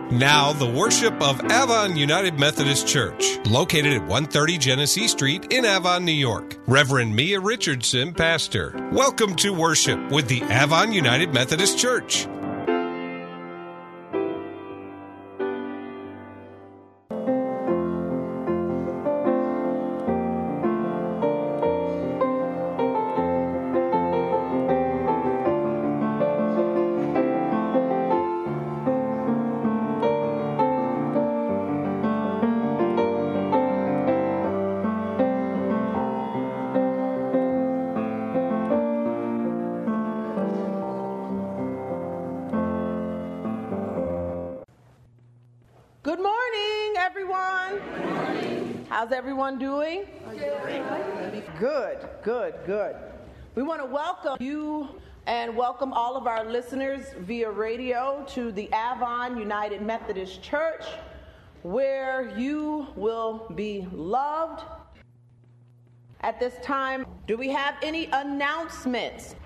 Now, the worship of Avon United Methodist Church, located at 130 Genesee Street in Avon, New York. Reverend Mia Richardson, pastor. Welcome to worship with the Avon United Methodist Church. Good morning, everyone. How's everyone doing? Good. We want to welcome you and welcome all of our listeners via radio to the Avon United Methodist Church, where you will be loved. At this time, do we have any announcements?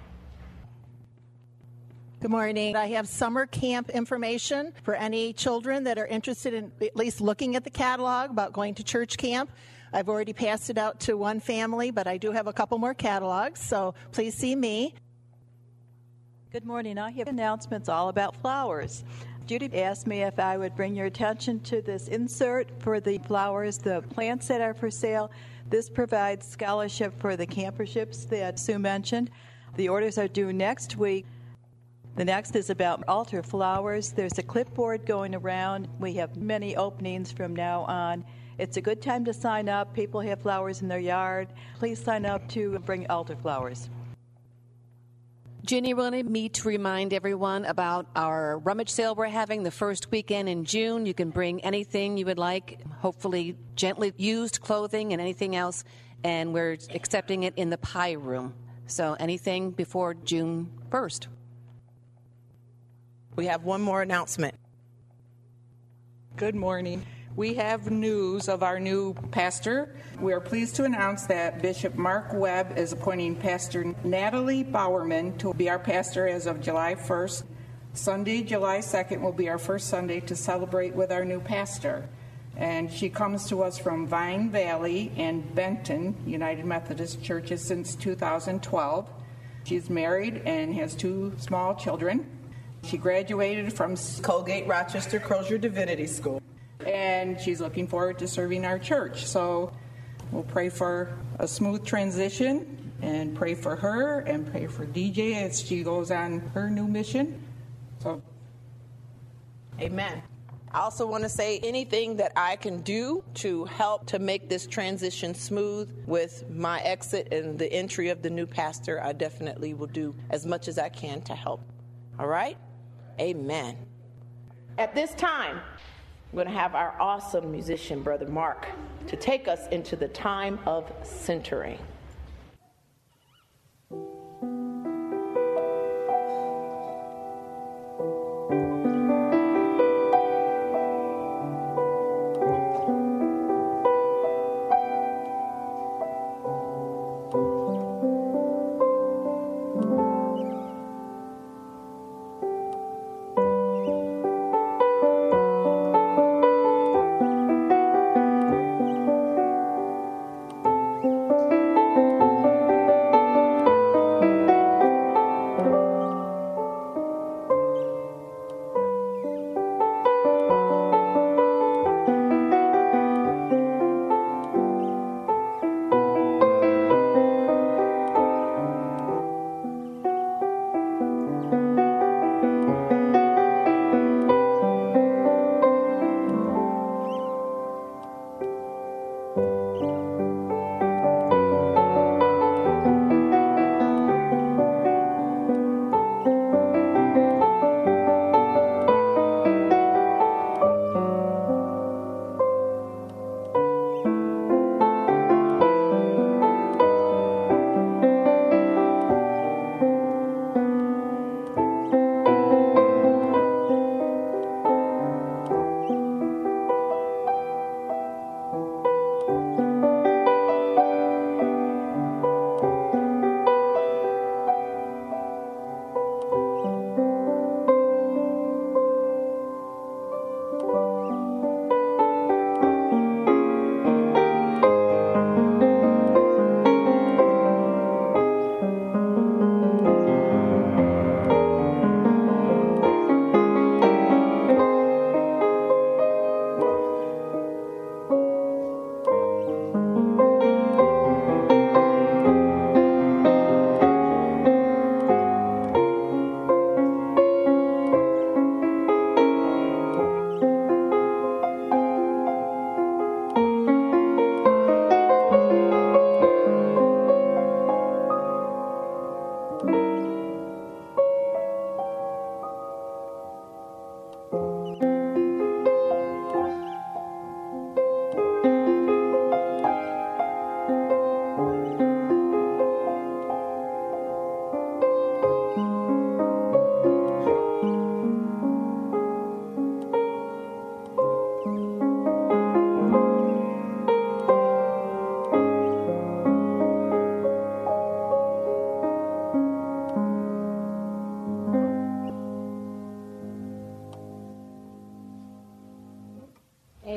Good morning. I have summer camp information for any children that are interested in at least looking at the catalog about going to church camp. I've already passed it out to one family, but I do have a couple more catalogs, so please see me. Good morning. I have announcements all about flowers. Judy asked me if I would bring your attention to this insert for the flowers, the plants that are for sale. This provides scholarship for the camperships that Sue mentioned. The orders are due next week. The next is about altar flowers. There's a clipboard going around. We have many openings from now on. It's a good time to sign up. People have flowers in their yard. Please sign up to bring altar flowers. Ginny wanted me to remind everyone about our rummage sale we're having the first weekend in June. You can bring anything you would like, hopefully gently used clothing and anything else, and we're accepting it in the pie room. So anything before June 1st. We have one more announcement. Good morning. We have news of our new pastor. We are pleased to announce that Bishop Mark Webb is appointing Pastor Natalie Bowerman to be our pastor as of July 1st. Sunday, July 2nd will be our first Sunday to celebrate with our new pastor. And she comes to us from Vine Valley and Benton United Methodist Churches since 2012. She's married and has two small children. She graduated from Colgate Rochester Crozier Divinity School. And she's looking forward to serving our church. So we'll pray for a smooth transition and pray for her and pray for DJ as she goes on her new mission. So, amen. I also want to say anything that I can do to help to make this transition smooth with my exit and the entry of the new pastor, I definitely will do as much as I can to help. All right? Amen. At this time, we're going to have our awesome musician, Brother Mark, to take us into the time of centering.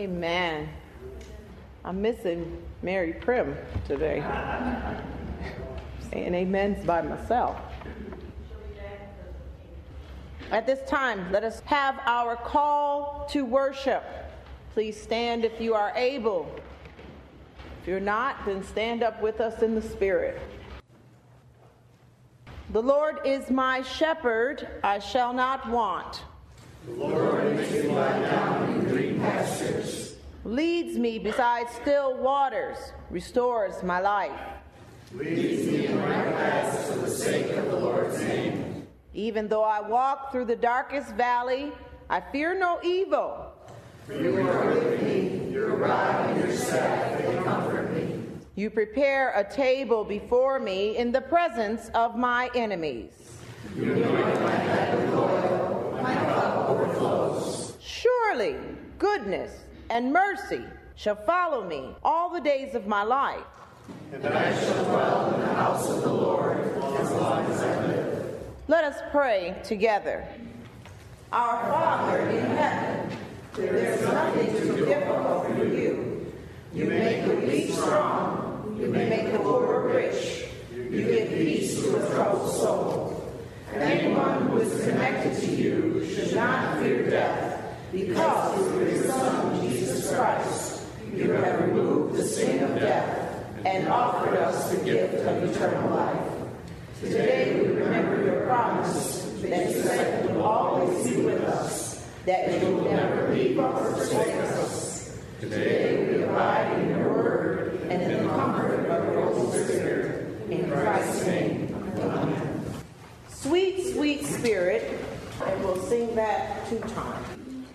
Amen. I'm missing Mary Prim today. Saying amens by myself. At this time, let us have our call to worship. Please stand if you are able. If you're not, then stand up with us in the Spirit. The Lord is my shepherd, I shall not want. The Lord makes me lie down in green pastures. Leads me beside still waters, restores my life. Leads me in right paths for the sake of the Lord's name. Even though I walk through the darkest valley, I fear no evil. For you are with me, your rod and your staff, they comfort me. You prepare a table before me in the presence of my enemies. You anoint my head with oil, my cup overflows. Surely goodness and mercy shall follow me all the days of my life. And I shall dwell in the house of the Lord as long as I live. Let us pray together. Our Father in heaven, there is nothing too difficult for you. You make the weak strong. You make the poor rich. You give peace to a troubled soul. Anyone who is connected to you should not fear death, because through your Son, Jesus Christ, you have removed the sting of death and offered us the gift of eternal life. Today we remember your promise that you said you will always be with us, that you will never leave or forsake us. Today we abide in your word and in the comfort of your Holy Spirit. In Christ's name, amen. Sweet, sweet Spirit, and we'll sing that 2 times.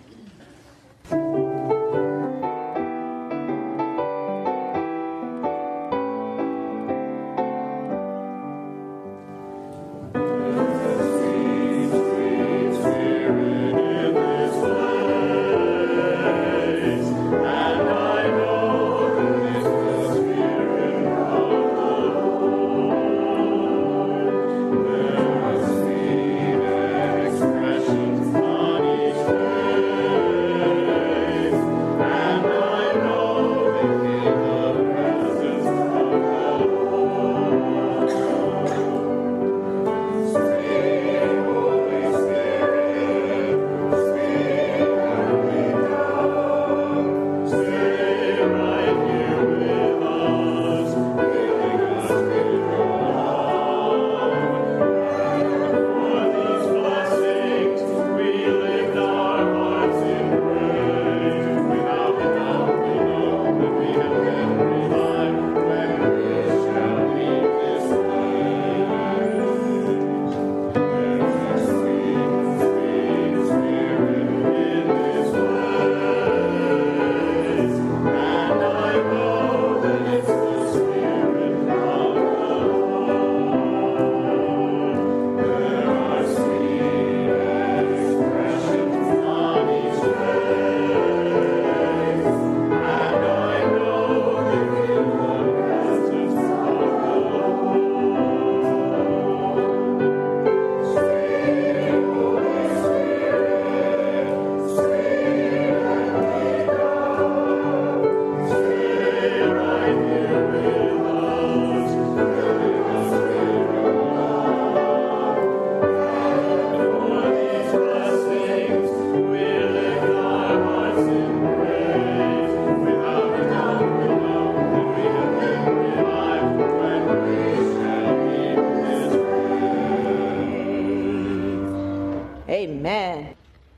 Amen.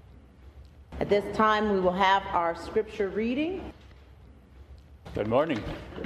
At this time, we will have our scripture reading. Good morning.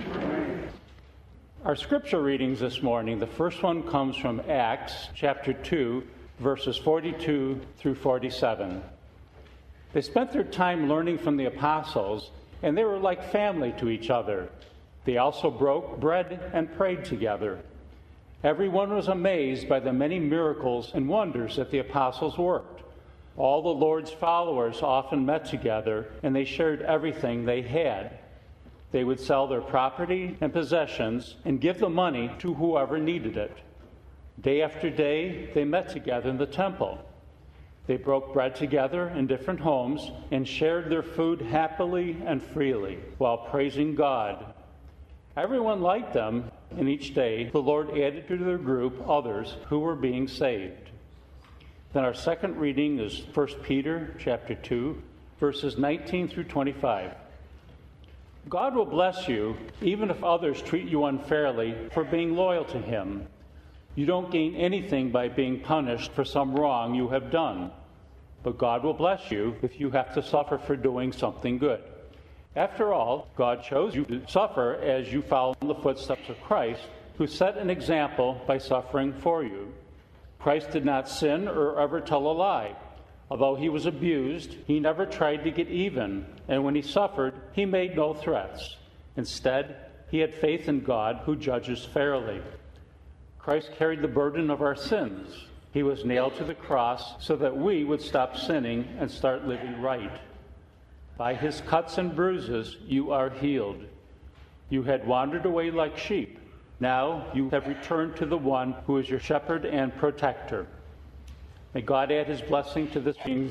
Our scripture readings this morning, the first one comes from Acts chapter 2, verses 42 through 47. They spent their time learning from the apostles, and they were like family to each other. They also broke bread and prayed together. Everyone was amazed by the many miracles and wonders that the apostles worked. All the Lord's followers often met together, and they shared everything they had. They would sell their property and possessions and give the money to whoever needed it. Day after day, they met together in the temple. They broke bread together in different homes and shared their food happily and freely while praising God. Everyone liked them, and each day the Lord added to their group others who were being saved. Then our second reading is 1 Peter chapter 2, verses 19 through 25. God will bless you even if others treat you unfairly for being loyal to Him. You don't gain anything by being punished for some wrong you have done, but God will bless you if you have to suffer for doing something good. After all, God chose you to suffer as you follow in the footsteps of Christ, who set an example by suffering for you. Christ did not sin or ever tell a lie. Although he was abused, he never tried to get even, and when he suffered, he made no threats. Instead, he had faith in God, who judges fairly. Christ carried the burden of our sins. He was nailed to the cross so that we would stop sinning and start living right. By his cuts and bruises, you are healed. You had wandered away like sheep. Now you have returned to the one who is your shepherd and protector. May God add his blessing to this reading.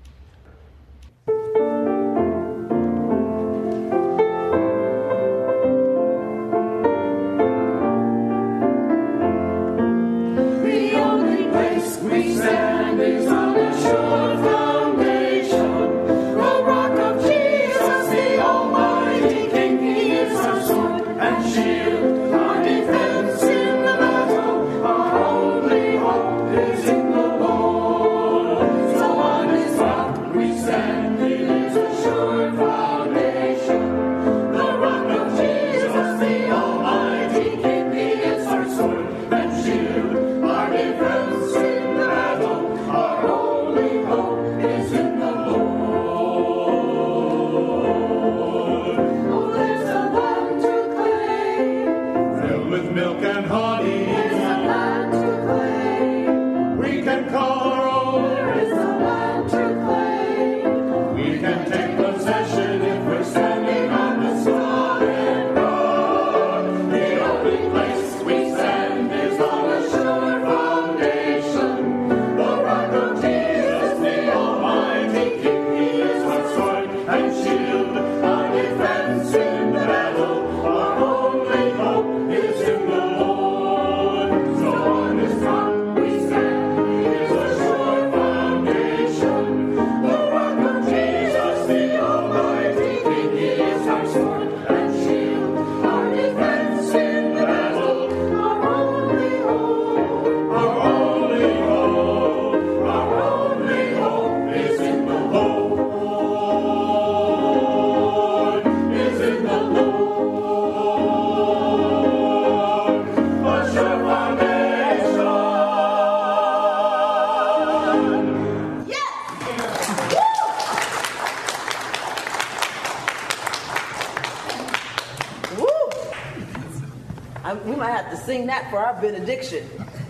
We might have to sing that for our benediction.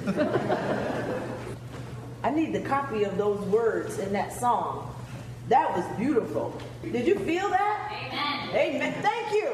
I need the copy of those words in that song. That was beautiful. Did you feel that? Amen. Amen. Thank you.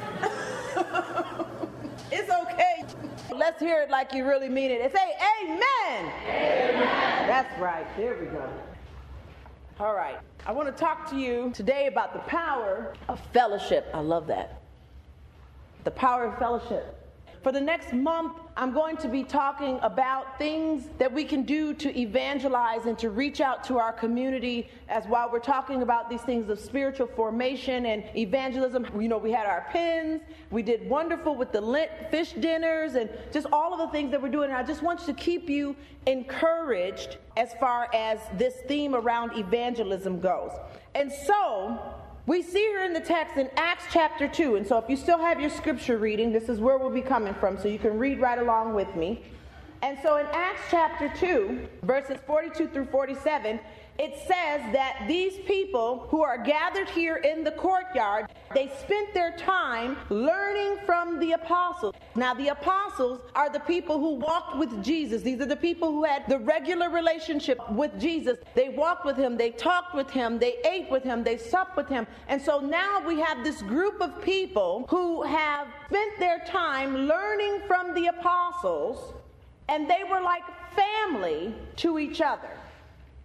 It's okay. Let's hear it like you really mean it. And say amen. Amen. That's right. There we go. All right. I want to talk to you today about the power of fellowship. I love that. The power of fellowship. For the next month, I'm going to be talking about things that we can do to evangelize and to reach out to our community, as while we're talking about these things of spiritual formation and evangelism. You know, we had our pins, we did wonderful with the Lent fish dinners and just all of the things that we're doing. And I just want to keep you encouraged as far as this theme around evangelism goes. And so, we see here in the text in Acts chapter 2, and so if you still have your scripture reading, this is where we'll be coming from, so you can read right along with me. And so in Acts chapter 2, verses 42 through 47, it says that these people who are gathered here in the courtyard, they spent their time learning from the apostles. Now, the apostles are the people who walked with Jesus. These are the people who had the regular relationship with Jesus. They walked with him, they talked with him, they ate with him, they supped with him. And so now we have this group of people who have spent their time learning from the apostles, and they were like family to each other.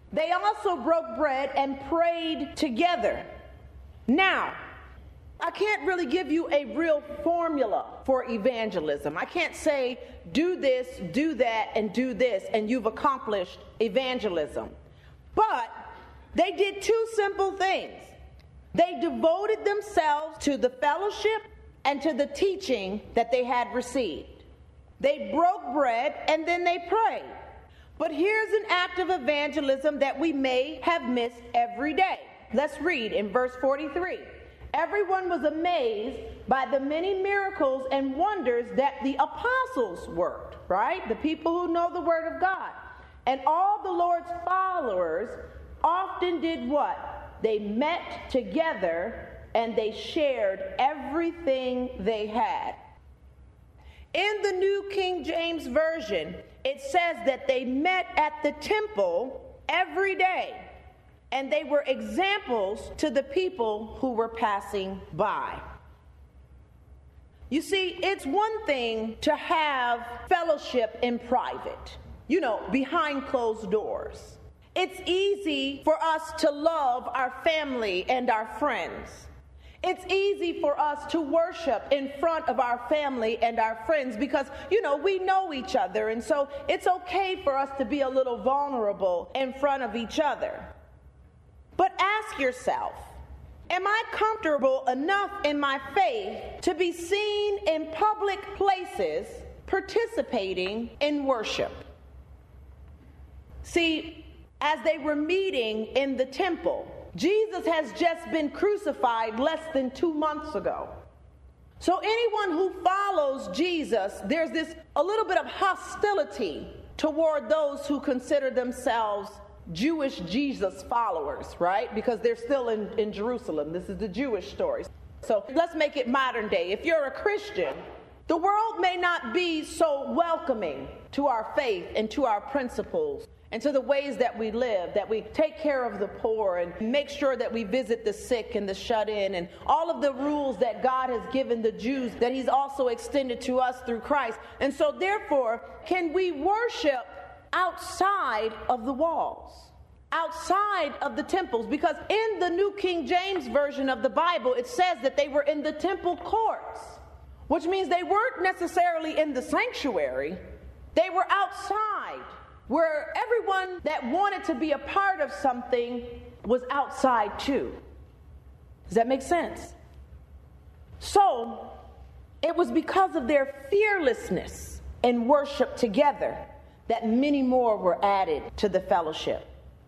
They also broke bread and prayed together. Now, I can't really give you a real formula for evangelism. I can't say, do this, do that, and do this, and you've accomplished evangelism. But they did two simple things. They devoted themselves to the fellowship and to the teaching that they had received. They broke bread and then they prayed. But here's an act of evangelism that we may have missed every day. Let's read in verse 43. Everyone was amazed by the many miracles and wonders that the apostles worked, right? The people who know the word of God. And all the Lord's followers often did what? They met together and they shared everything they had. In the New King James Version, it says that they met at the temple every day, and they were examples to the people who were passing by. You see, it's one thing to have fellowship in private, behind closed doors. It's easy for us to love our family and our friends. It's easy for us to worship in front of our family and our friends because, we know each other. And so it's okay for us to be a little vulnerable in front of each other. But ask yourself, am I comfortable enough in my faith to be seen in public places participating in worship? See, as they were meeting in the temple, Jesus has just been crucified less than 2 months ago. So anyone who follows Jesus, there's a little bit of hostility toward those who consider themselves Jewish Jesus followers, right? Because they're still in Jerusalem. This is the Jewish story. So let's make it modern day. If you're a Christian, the world may not be so welcoming to our faith and to our principles and to the ways that we live, that we take care of the poor and make sure that we visit the sick and the shut in, and all of the rules that God has given the Jews that he's also extended to us through Christ. And so therefore, can we worship outside of the walls, outside of the temples? Because in the New King James Version of the Bible, it says that they were in the temple courts, which means they weren't necessarily in the sanctuary. They were outside, where everyone that wanted to be a part of something was outside too. Does that make sense? So, it was because of their fearlessness in worship together that many more were added to the fellowship.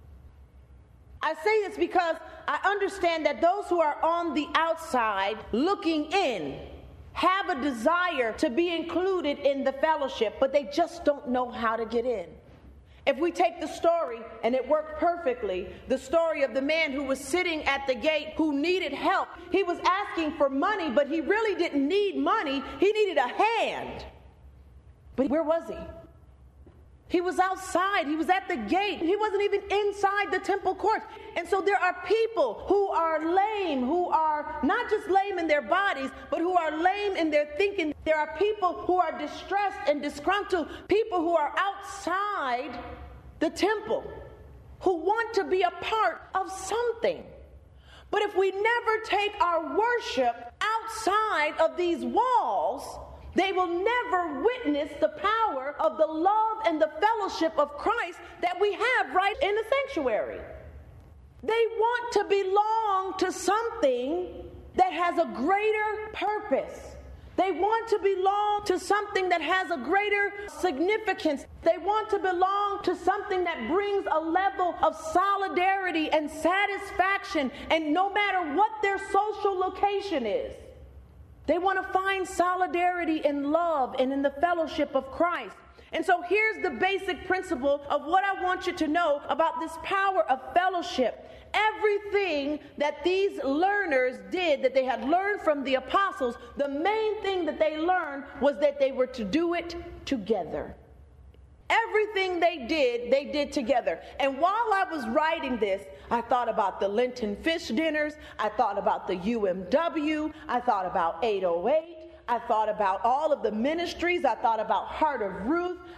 I say this because I understand that those who are on the outside looking in have a desire to be included in the fellowship, but they just don't know how to get in. If we take the story, and it worked perfectly, the story of the man who was sitting at the gate who needed help. He was asking for money, but he really didn't need money. He needed a hand. But where was he? He was outside. He was at the gate. He wasn't even inside the temple courts. And so there are people who are lame, who are not just lame in their bodies, but who are lame in their thinking. There are people who are distressed and disgruntled, people who are outside the temple, who want to be a part of something. But if we never take our worship outside of these walls, they will never witness the power of the love and the fellowship of Christ that we have right in the sanctuary. They want to belong to something that has a greater purpose. They want to belong to something that has a greater significance. They want to belong to something that brings a level of solidarity and satisfaction, and no matter what their social location is. They want to find solidarity in love and in the fellowship of Christ. And so here's the basic principle of what I want you to know about this power of fellowship. Everything that these learners did, that they had learned from the apostles, the main thing that they learned was that they were to do it together. Everything they did together. And while I was writing this, I thought about the Lenten fish dinners. I thought about the UMW. I thought about 808. I thought about all of the ministries. I thought about Heart of Ruth.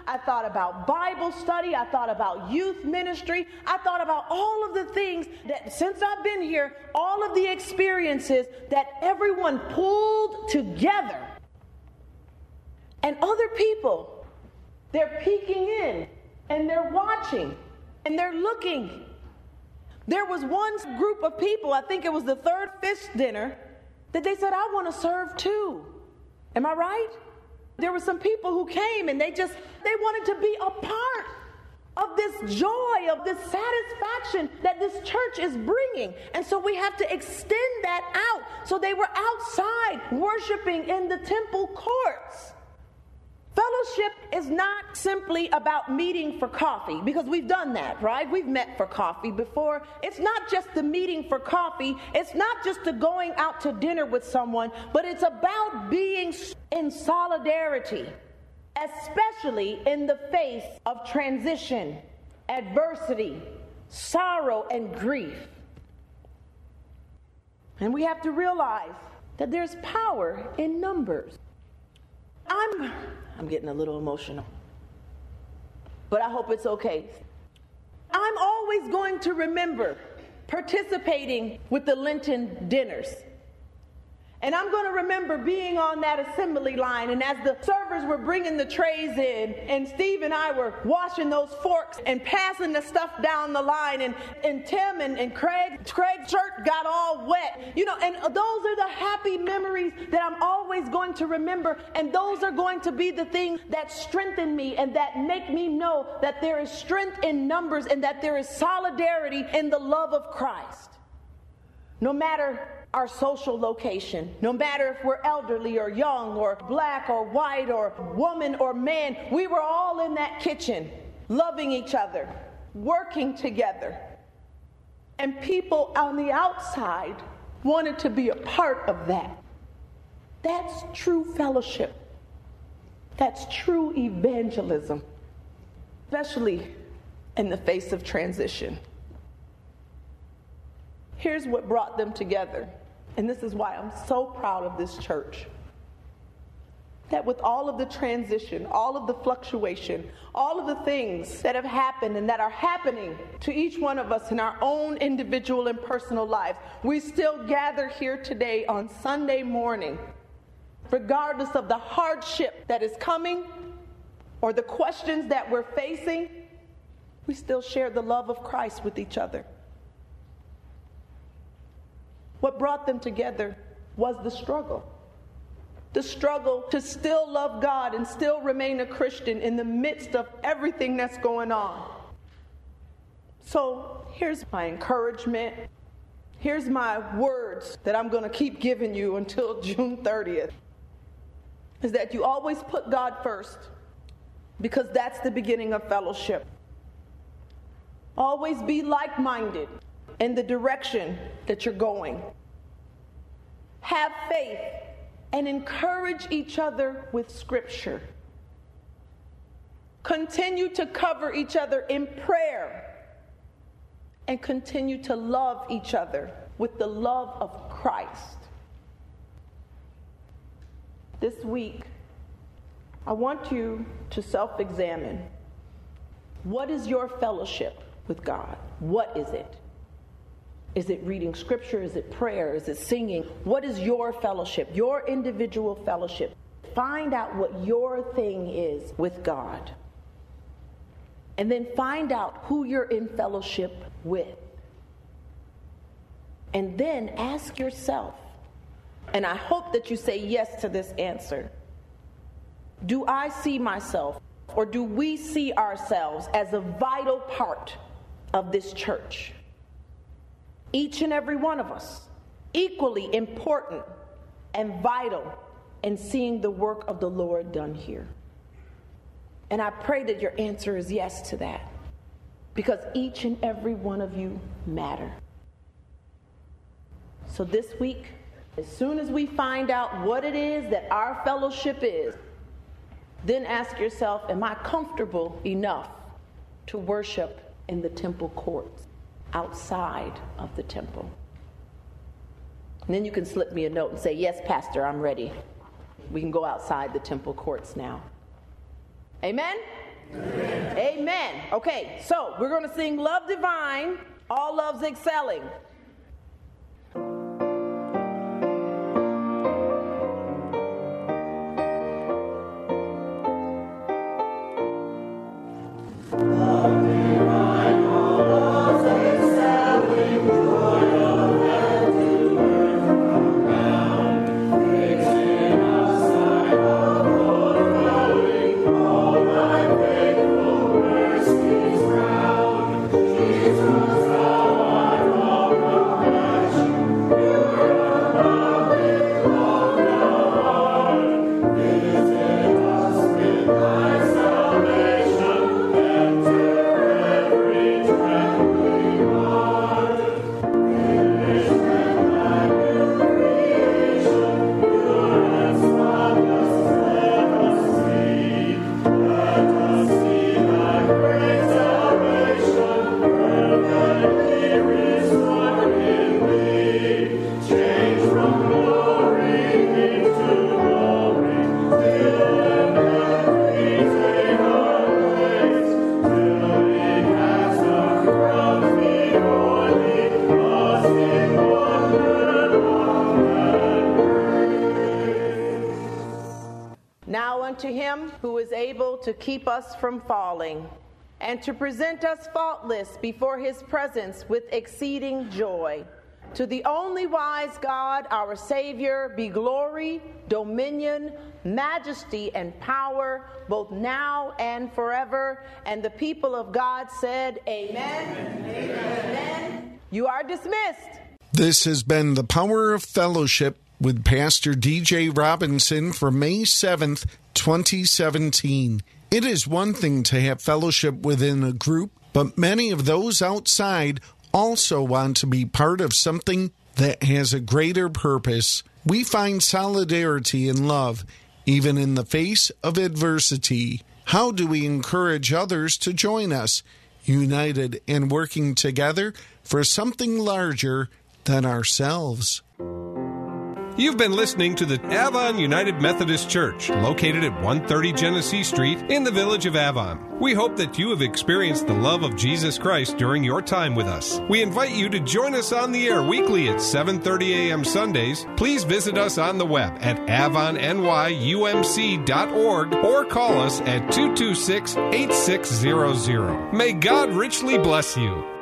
I thought about Bible study. I thought about youth ministry. I thought about all of the things that since I've been here, all of the experiences that everyone pulled together. And other people, they're peeking in and they're watching and they're looking. There was one group of people, I think it was the third fish dinner, that they said, I want to serve too. Am I right? There were some people who came and they wanted to be a part of this joy, of this satisfaction that this church is bringing. And so we have to extend that out. So they were outside worshiping in the temple courts. Fellowship is not simply about meeting for coffee, because we've done that, right? We've met for coffee before. It's not just the meeting for coffee. It's not just the going out to dinner with someone, but it's about being in solidarity, especially in the face of transition, adversity, sorrow, and grief. And we have to realize that there's power in numbers. I'm getting a little emotional, but I hope it's okay. I'm always going to remember participating with the Lenten dinners. And I'm going to remember being on that assembly line, and as the servers were bringing the trays in, and Steve and I were washing those forks and passing the stuff down the line, and Tim and Craig's shirt got all wet. You know, and those are the happy memories that I'm always going to remember, and those are going to be the things that strengthen me and that make me know that there is strength in numbers and that there is solidarity in the love of Christ. No matter our social location, no matter if we're elderly or young or black or white or woman or man, we were all in that kitchen, loving each other, working together. And people on the outside wanted to be a part of that. That's true fellowship. That's true evangelism, especially in the face of transition. Here's what brought them together. And this is why I'm so proud of this church. That with all of the transition, all of the fluctuation, all of the things that have happened and that are happening to each one of us in our own individual and personal lives, we still gather here today on Sunday morning, regardless of the hardship that is coming or the questions that we're facing, we still share the love of Christ with each other. What brought them together was the struggle. The struggle to still love God and still remain a Christian in the midst of everything that's going on. So here's my encouragement. Here's my words that I'm going to keep giving you until June 30th. Is that you always put God first, because that's the beginning of fellowship. Always be like-minded in the direction that you're going. Have faith and encourage each other with Scripture. Continue to cover each other in prayer and continue to love each other with the love of Christ. This week, I want you to self-examine. What is your fellowship with God? What is it? Is it reading Scripture? Is it prayer? Is it singing? What is your fellowship, your individual fellowship? Find out what your thing is with God. And then find out who you're in fellowship with. And then ask yourself, and I hope that you say yes to this answer, do I see myself, or do we see ourselves as a vital part of this church? Each and every one of us, equally important and vital in seeing the work of the Lord done here. And I pray that your answer is yes to that, because each and every one of you matter. So this week, as soon as we find out what it is that our fellowship is, then ask yourself, am I comfortable enough to worship in the temple courts, outside of the temple? And then you can slip me a note and say, yes, Pastor, I'm ready. We can go outside the temple courts now. Amen? Amen. Amen. Okay, so we're going to sing Love Divine, All Loves Excelling. To him who is able to keep us from falling and to present us faultless before his presence with exceeding joy. To the only wise God, our Savior, be glory, dominion, majesty, and power, both now and forever. And the people of God said, Amen. Amen. Amen. You are dismissed. This has been The Power of Fellowship with Pastor D.J. Robinson for May 7th, 2017. It is one thing to have fellowship within a group, but many of those outside also want to be part of something that has a greater purpose. We find solidarity and love, even in the face of adversity. How do we encourage others to join us, united and working together for something larger than ourselves? You've been listening to the Avon United Methodist Church, located at 130 Genesee Street in the village of Avon. We hope that you have experienced the love of Jesus Christ during your time with us. We invite you to join us on the air weekly at 7:30 a.m. Sundays. Please visit us on the web at avonnyumc.org or call us at 226-8600. May God richly bless you.